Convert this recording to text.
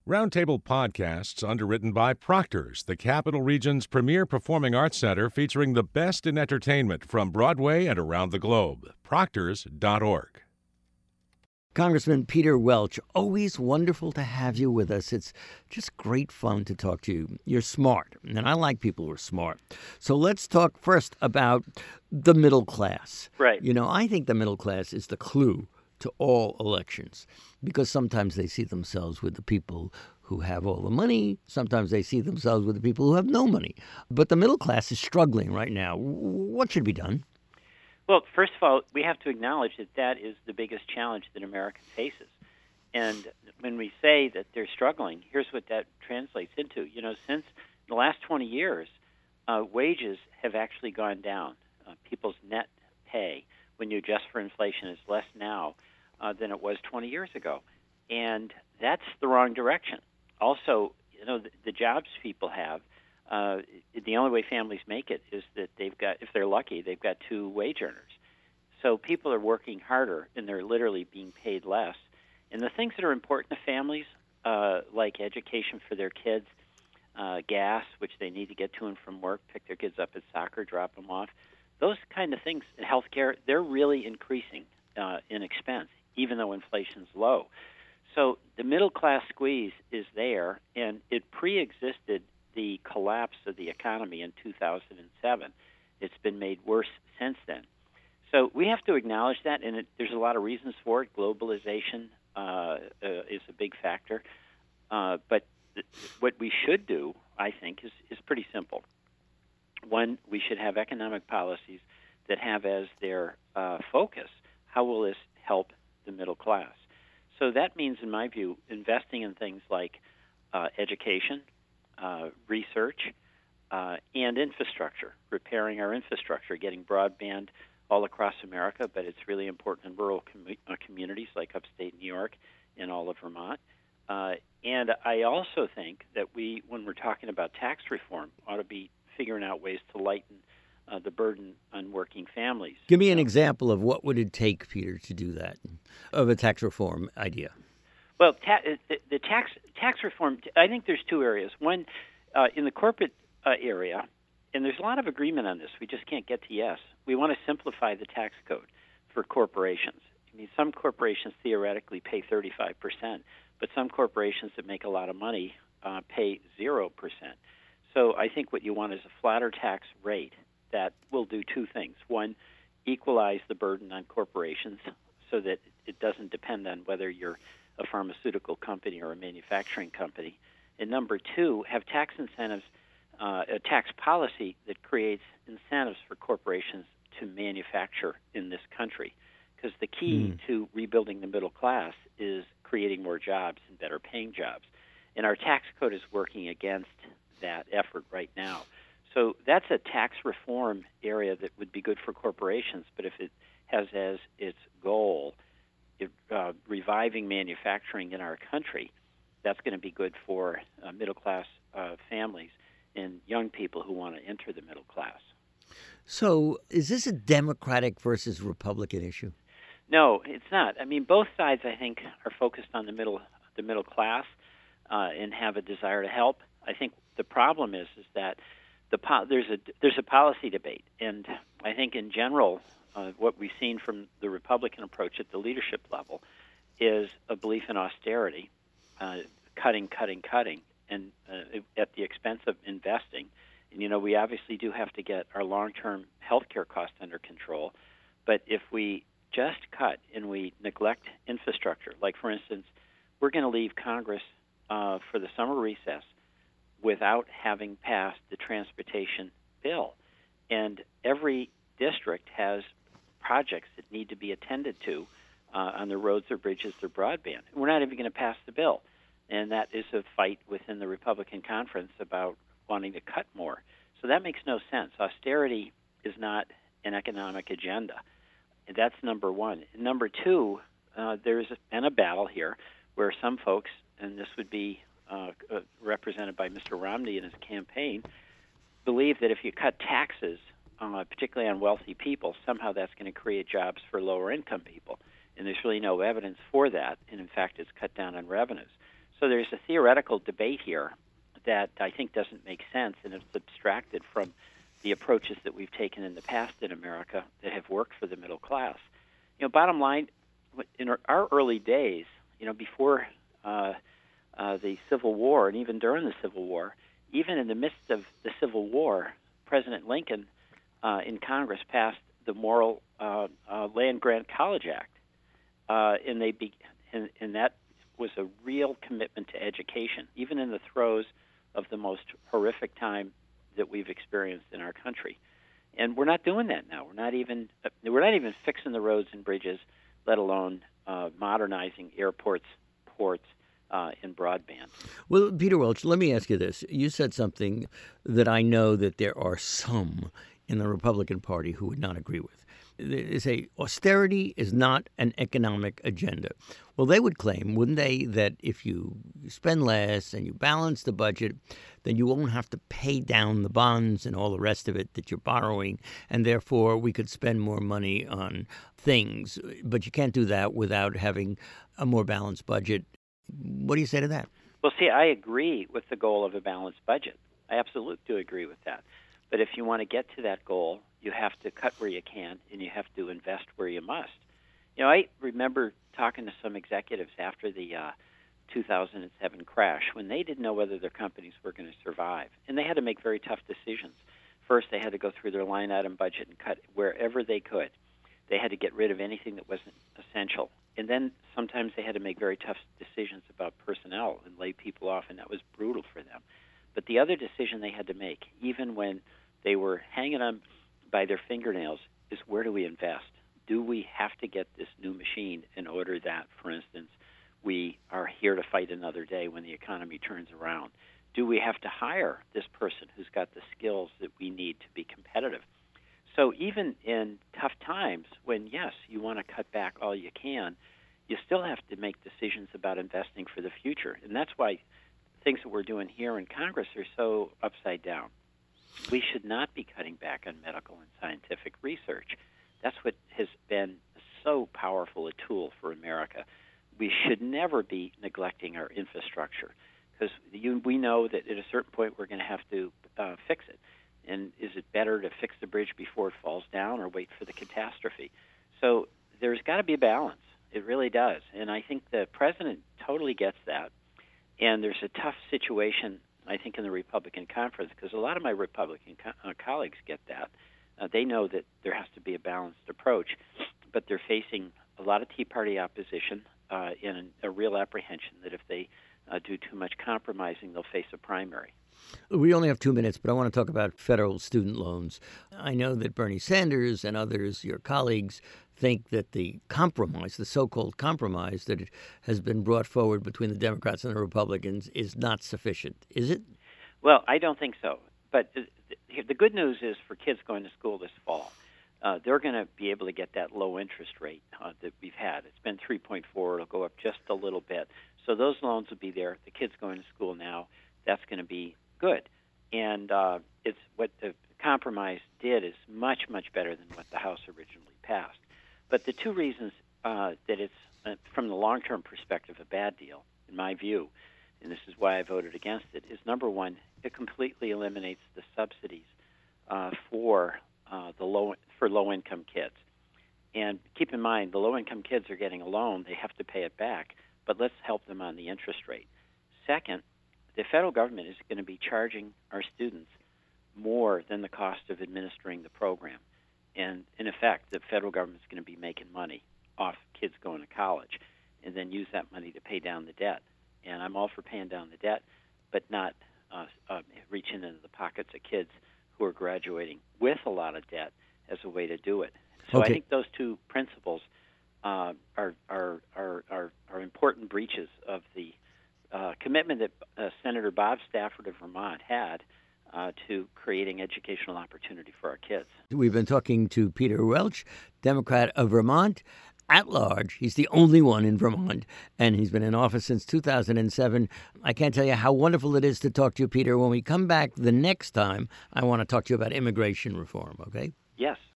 Roundtable Podcasts, underwritten by Proctor's, the Capital Region's premier performing arts center featuring the best in entertainment from Broadway and around the globe. Proctors.org. Congressman Peter Welch, always wonderful to have you with us. It's just great fun to talk to you. You're smart, and I like people who are smart. So let's talk first about the middle class. Right. You know, I think the middle class is the clue to all elections because sometimes they see themselves with the people who have all the money. Sometimes they see themselves with the people who have no money. But the middle class is struggling right now. What should be done? Well, first of all, we have to acknowledge that that is the biggest challenge that America faces. And when we say that they're struggling, here's what that translates into. You know, since the last 20 years, wages have actually gone down. People's net pay, when you adjust for inflation, is less now than it was 20 years ago. And that's the wrong direction. Also, you know, the jobs people have, the only way families make it is that they've got, if they're lucky, they've got two wage earners. So people are working harder, and they're literally being paid less. And the things that are important to families, like education for their kids, gas, which they need to get to and from work, pick their kids up at soccer, drop them off, those kind of things, health care, they're really increasing in expense, even though inflation's low. So the middle class squeeze is there, and it pre-existed the collapse of the economy in 2007. It's been made worse since then. So we have to acknowledge that, and there's a lot of reasons for it. Globalization is a big factor. But what we should do, I think, is pretty simple. One, we should have economic policies that have as their focus, how will this help the middle class? So that means, in my view, investing in things like education, research, and infrastructure, repairing our infrastructure, getting broadband all across America, but it's really important in rural communities like upstate New York and all of Vermont. And I also think that we, when we're talking about tax reform, ought to be figuring out ways to lighten the burden on working families. Give me an example of what would it take, Peter, to do that, of a tax reform idea. Well, the tax reform, I think there's two areas. One, in the corporate area, and there's a lot of agreement on this. We just can't get to yes. We want to simplify the tax code for corporations. I mean, some corporations theoretically pay 35%, but some corporations that make a lot of money pay 0%. So I think what you want is a flatter tax rate that will do two things. One, equalize the burden on corporations so that it doesn't depend on whether you're a pharmaceutical company or a manufacturing company. And number two, have tax incentives, a tax policy that creates incentives for corporations to manufacture in this country. Because the key to rebuilding the middle class is creating more jobs and better paying jobs. And our tax code is working against that effort right now. So that's a tax reform area that would be good for corporations, but if it has as its goal reviving manufacturing in our country, that's going to be good for middle-class families and young people who want to enter the middle class. So is this a Democratic versus Republican issue? No, it's not. I mean, both sides, I think, are focused on the middle class and have a desire to help. I think the problem is that there's a policy debate, and I think in general, what we've seen from the Republican approach at the leadership level is a belief in austerity, cutting, and at the expense of investing. And, you know, we obviously do have to get our long-term health care costs under control, but if we just cut and we neglect infrastructure, like, for instance, we're going to leave Congress for the summer recess without having passed the transportation bill. And every district has projects that need to be attended to on their roads, their bridges, their broadband. We're not even going to pass the bill. And that is a fight within the Republican conference about wanting to cut more. So that makes no sense. Austerity is not an economic agenda. And that's number one. And number two, there's been a battle here where some folks, and this would be represented by Mr. Romney in his campaign, believe that if you cut taxes, particularly on wealthy people, somehow that's going to create jobs for lower income people. And there's really no evidence for that. And in fact, it's cut down on revenues. So there's a theoretical debate here that I think doesn't make sense, and it's abstracted from the approaches that we've taken in the past in America that have worked for the middle class. Bottom line, in our early days, before the Civil War and even during the Civil War, even in the midst of the Civil War, President Lincoln in Congress passed the Morrill Land Grant College Act, and that was a real commitment to education, even in the throes of the most horrific time that we've experienced in our country. And we're not doing that now. We're not even fixing the roads and bridges, let alone modernizing airports, ports, and broadband. Well, Peter Welch, let me ask you this. You said something that I know that there are some in the Republican Party who would not agree with. They say austerity is not an economic agenda. Well, they would claim, wouldn't they, that if you spend less and you balance the budget, then you won't have to pay down the bonds and all the rest of it that you're borrowing, and therefore we could spend more money on things. But you can't do that without having a more balanced budget. What do you say to that? Well, see, I agree with the goal of a balanced budget. I absolutely do agree with that. But if you want to get to that goal, you have to cut where you can, and you have to invest where you must. I remember talking to some executives after the 2007 crash when they didn't know whether their companies were going to survive, and they had to make very tough decisions. First, they had to go through their line item budget and cut wherever they could. They had to get rid of anything that wasn't essential. And then sometimes they had to make very tough decisions about personnel and lay people off, and that was brutal for them. But the other decision they had to make, even when they were hanging on by their fingernails, is where do we invest? Do we have to get this new machine in order that, for instance, we are here to fight another day when the economy turns around? Do we have to hire this person who's got the skills that we need to be competitive? So even in tough times, when, yes, you want to cut back all you can, you still have to make decisions about investing for the future. And that's why things that we're doing here in Congress are so upside down. We should not be cutting back on medical and scientific research. That's what has been so powerful a tool for America. We should never be neglecting our infrastructure, because we know that at a certain point we're going to have to fix it. And is it better to fix the bridge before it falls down or wait for the catastrophe? So there's got to be a balance. It really does. And I think the president totally gets that. And there's a tough situation, I think, in the Republican conference, because a lot of my Republican colleagues get that. They know that there has to be a balanced approach, but they're facing a lot of Tea Party opposition and a real apprehension that if they do too much compromising, they'll face a primary. We only have 2 minutes, but I want to talk about federal student loans. I know that Bernie Sanders and others, your colleagues, think that the compromise, the so-called compromise that has been brought forward between the Democrats and the Republicans is not sufficient. Is it? Well, I don't think so. But the good news is for kids going to school this fall, they're going to be able to get that low interest rate that we've had. It's been 3.4. It'll go up just a little bit. So those loans will be there. The kids going to school now, that's going to be good. And it's what the compromise did is much, much better than what the House originally passed. But the two reasons that it's, from the long-term perspective, a bad deal, in my view, and this is why I voted against it, is number one, it completely eliminates the subsidies for low-income kids. And keep in mind, the low-income kids are getting a loan. They have to pay it back, but let's help them on the interest rate. Second, the federal government is going to be charging our students more than the cost of administering the program. And in effect, the federal government is going to be making money off kids going to college and then use that money to pay down the debt. And I'm all for paying down the debt, but not reaching into the pockets of kids who are graduating with a lot of debt as a way to do it. So Okay. I think those two principles are important breaches of the commitment that Senator Bob Stafford of Vermont had to creating educational opportunity for our kids. We've been talking to Peter Welch, Democrat of Vermont, at large. He's the only one in Vermont, and he's been in office since 2007. I can't tell you how wonderful it is to talk to you, Peter. When we come back the next time, I want to talk to you about immigration reform, okay? Yes.